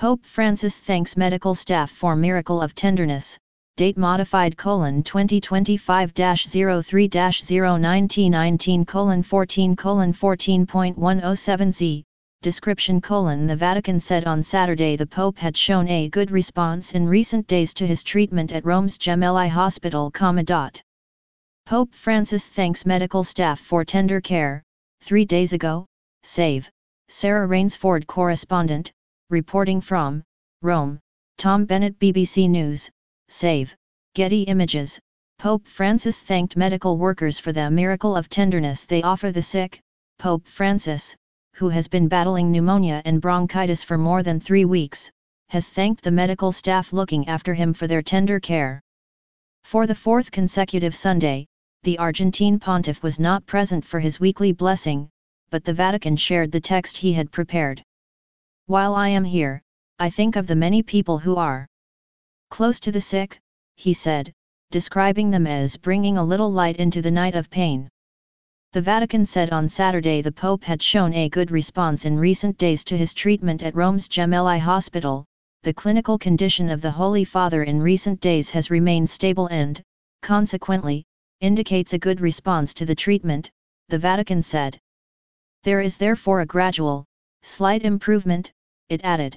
Pope Francis thanks medical staff for miracle of tenderness, date modified: 2025-03-09T19:14:14.107z, description: The Vatican said on Saturday the Pope had shown a good response in recent days to his treatment at Rome's Gemelli Hospital, Pope Francis thanks medical staff for tender care. 3 days ago, Save, Sarah Rainsford correspondent, reporting from Rome, Tom Bennett BBC News, Save, Getty Images. Pope Francis thanked medical workers for the miracle of tenderness they offer the sick. Pope Francis, who has been battling pneumonia and bronchitis for more than 3 weeks, has thanked the medical staff looking after him for their tender care. For the 4th consecutive Sunday, the Argentine pontiff was not present for his weekly blessing, but the Vatican shared the text he had prepared. While I am here, I think of the many people who are close to the sick, he said, describing them as bringing a little light into the night of pain. The Vatican said on Saturday the Pope had shown a good response in recent days to his treatment at Rome's Gemelli Hospital. The clinical condition of the Holy Father in recent days has remained stable and, consequently, indicates a good response to the treatment, the Vatican said. There is therefore a gradual, slight improvement, it added.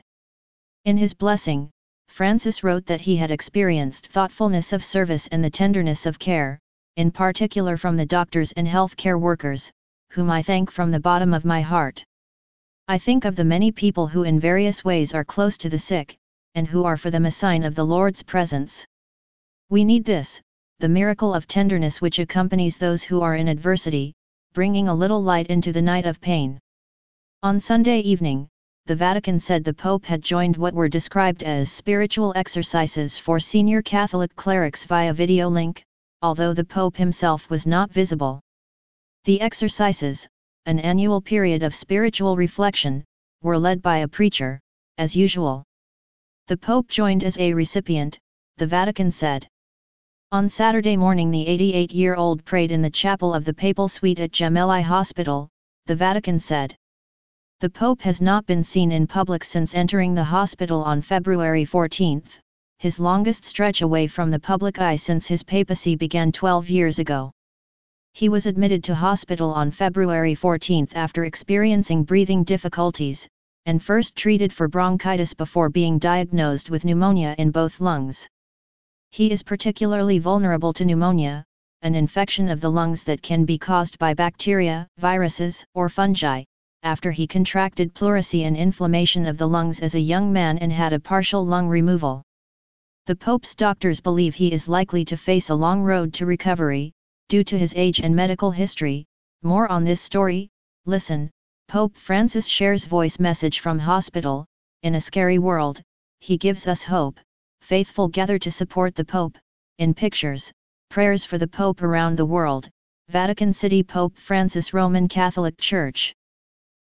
In his blessing, Francis wrote that he had experienced thoughtfulness of service and the tenderness of care, in particular from the doctors and healthcare workers, whom I thank from the bottom of my heart. I think of the many people who in various ways are close to the sick, and who are for them a sign of the Lord's presence. We need this, the miracle of tenderness which accompanies those who are in adversity, bringing a little light into the night of pain. On Sunday evening, the Vatican said the Pope had joined what were described as spiritual exercises for senior Catholic clerics via video link, although the Pope himself was not visible. The exercises, an annual period of spiritual reflection, were led by a preacher, as usual. The Pope joined as a recipient, the Vatican said. On Saturday morning the 88-year-old prayed in the chapel of the Papal Suite at Gemelli Hospital, the Vatican said. The Pope has not been seen in public since entering the hospital on February 14, his longest stretch away from the public eye since his papacy began 12 years ago. He was admitted to hospital on February 14 after experiencing breathing difficulties, and first treated for bronchitis before being diagnosed with pneumonia in both lungs. He is particularly vulnerable to pneumonia, an infection of the lungs that can be caused by bacteria, viruses, or fungi, after he contracted pleurisy and inflammation of the lungs as a young man and had a partial lung removal. The Pope's doctors believe he is likely to face a long road to recovery, due to his age and medical history. More on this story, listen. Pope Francis shares voice message from hospital. In a scary world, he gives us hope. Faithful gather to support the Pope. In pictures, prayers for the Pope around the world. Vatican City. Pope Francis, Roman Catholic Church.